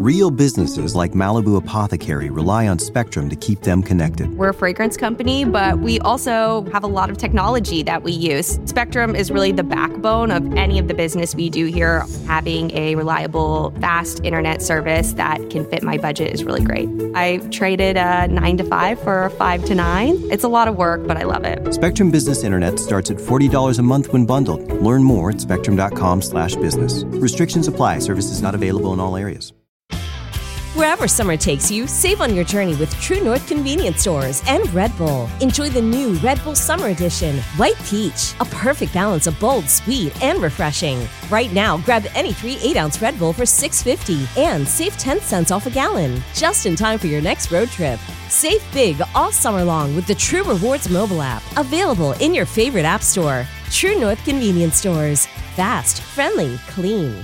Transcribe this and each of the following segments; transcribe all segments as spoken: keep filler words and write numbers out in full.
Real businesses like Malibu Apothecary rely on Spectrum to keep them connected. We're a fragrance company, but we also have a lot of technology that we use. Spectrum is really the backbone of any of the business we do here. Having a reliable, fast internet service that can fit my budget is really great. I traded a nine to five for a five to nine. It's a lot of work, but I love it. Spectrum Business Internet starts at forty dollars a month when bundled. Learn more at spectrum.com slash business. Restrictions apply. Services not available in all areas. Wherever summer takes you, save on your journey with True North Convenience Stores and Red Bull. Enjoy the new Red Bull Summer Edition, White Peach, a perfect balance of bold, sweet, and refreshing. Right now, grab any three eight-ounce Red Bull for six dollars and fifty cents and save ten cents off a gallon, just in time for your next road trip. Save big all summer long with the True Rewards mobile app, available in your favorite app store. True North Convenience Stores. Fast, friendly, clean.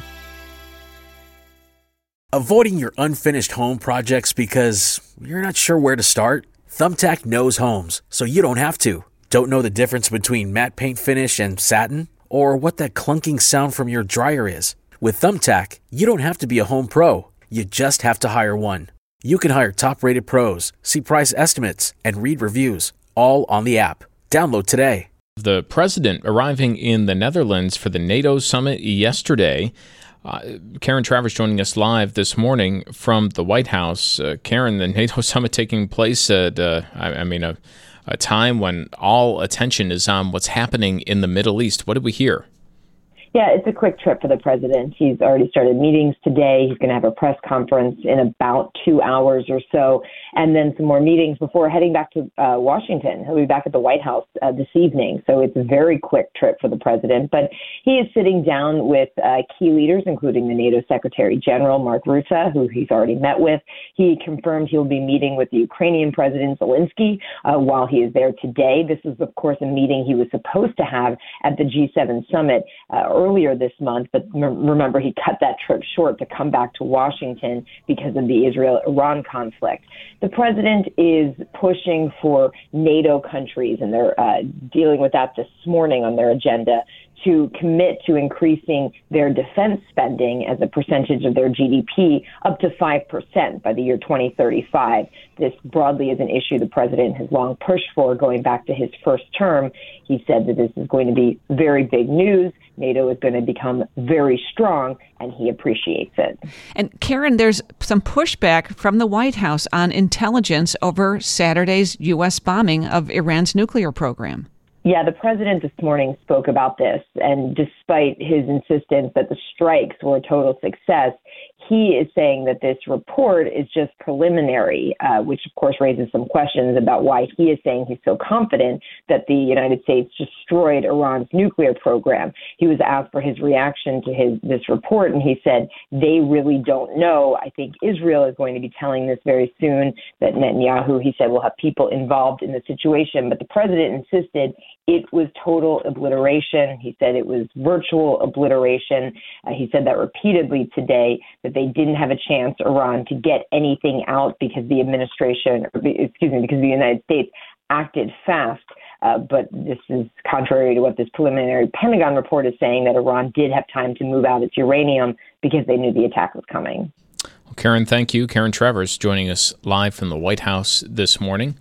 Avoiding your unfinished home projects because you're not sure where to start? Thumbtack knows homes, so you don't have to. Don't know the difference between matte paint finish and satin? Or what that clunking sound from your dryer is? With Thumbtack, you don't have to be a home pro. You just have to hire one. You can hire top-rated pros, see price estimates, and read reviews, all on the app. Download today. The president arriving in the Netherlands for the NATO summit yesterday. Uh, Karen Travers joining us live this morning from the White House. Uh, Karen, the NATO summit taking place at, uh, I, I mean, a, a time when all attention is on what's happening in the Middle East. What did we hear? Yeah, it's a quick trip for the president. He's already started meetings today. He's going to have a press conference in about two hours or so, and then some more meetings before heading back to uh, Washington. He'll be back at the White House uh, this evening, so it's a very quick trip for the president. But he is sitting down with uh, key leaders, including the NATO Secretary General, Mark Rutte, who he's already met with. He confirmed he'll be meeting with the Ukrainian President Zelensky uh, while he is there today. This is, of course, a meeting he was supposed to have at the G seven summit uh, earlier this month, but remember, he cut that trip short to come back to Washington because of the Israel-Iran conflict. The president is pushing for NATO countries, and they're uh, dealing with that this morning on their agenda, to commit to increasing their defense spending as a percentage of their G D P up to five percent by the year twenty thirty-five. This broadly is an issue the president has long pushed for going back to his first term. He said that this is going to be very big news. NATO is going to become very strong, and he appreciates it. And Karen, there's some pushback from the White House on intelligence over Saturday's U S bombing of Iran's nuclear program. Yeah, the president this morning spoke about this, and despite his insistence that the strikes were a total success, he is saying that this report is just preliminary, uh, which of course raises some questions about why he is saying he's so confident that the United States destroyed Iran's nuclear program. He was asked for his reaction to his this report, and he said they really don't know. I think Israel is going to be telling this very soon, that Netanyahu, he said, will have people involved in the situation. But the president insisted it was total obliteration. He said it was virtual obliteration. Uh, he said that repeatedly today, that they didn't have a chance, Iran, to get anything out because the administration, or, excuse me, because the United States acted fast. Uh, but this is contrary to what this preliminary Pentagon report is saying, that Iran did have time to move out its uranium because they knew the attack was coming. Well, Karen, thank you. Karen Travers joining us live from the White House this morning.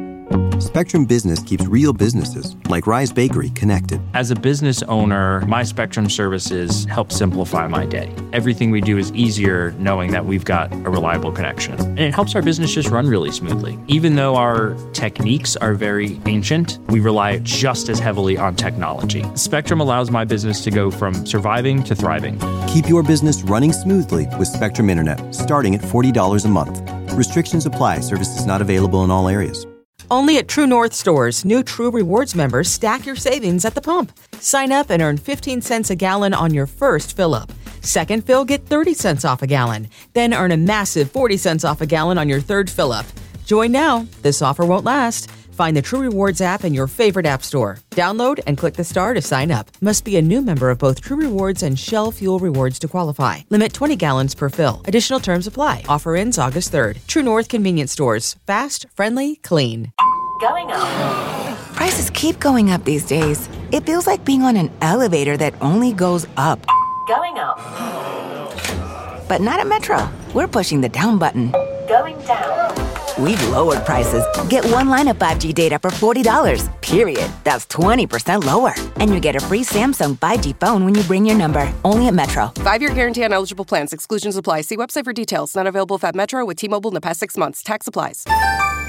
Spectrum Business keeps real businesses, like Rise Bakery, connected. As a business owner, my Spectrum services help simplify my day. Everything we do is easier knowing that we've got a reliable connection. And it helps our business just run really smoothly. Even though our techniques are very ancient, we rely just as heavily on technology. Spectrum allows my business to go from surviving to thriving. Keep your business running smoothly with Spectrum Internet, starting at forty dollars a month. Restrictions apply. Services not available in all areas. Only at True North stores, new True Rewards members stack your savings at the pump. Sign up and earn fifteen cents a gallon on your first fill-up. Second fill, get thirty cents off a gallon. Then earn a massive forty cents off a gallon on your third fill-up. Join now. This offer won't last. Find the True Rewards app in your favorite app store. Download and click the star to sign up. Must be a new member of both True Rewards and Shell Fuel Rewards to qualify. Limit twenty gallons per fill. Additional terms apply. Offer ends August third. True North Convenience Stores. Fast, friendly, clean. Going up. Prices keep going up these days. It feels like being on an elevator that only goes up. Going up. But not at Metro. We're pushing the down button. Going down. We've lowered prices. Get one line of five G data for forty dollars, period. That's twenty percent lower. And you get a free Samsung five G phone when you bring your number. Only at Metro. Five-year guarantee on eligible plans. Exclusions apply. See website for details. Not available at Metro with T-Mobile in the past six months. Tax applies.